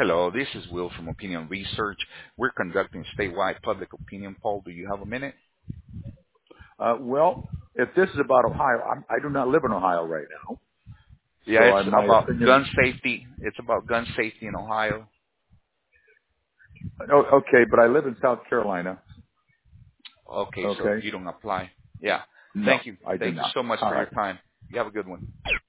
Hello, this is Will from Opinion Research. We're conducting statewide public opinion poll. Do you have a minute? Well, if this is about Ohio, I do not live in Ohio right now. Yeah, So it's my about opinion. gun safety. It's about gun safety in Ohio. Oh, okay, but I live in South Carolina. Okay, so Okay. you don't apply. Yeah. No, Thank you. I do Thank you not. so much All for your right. time. You have a good one.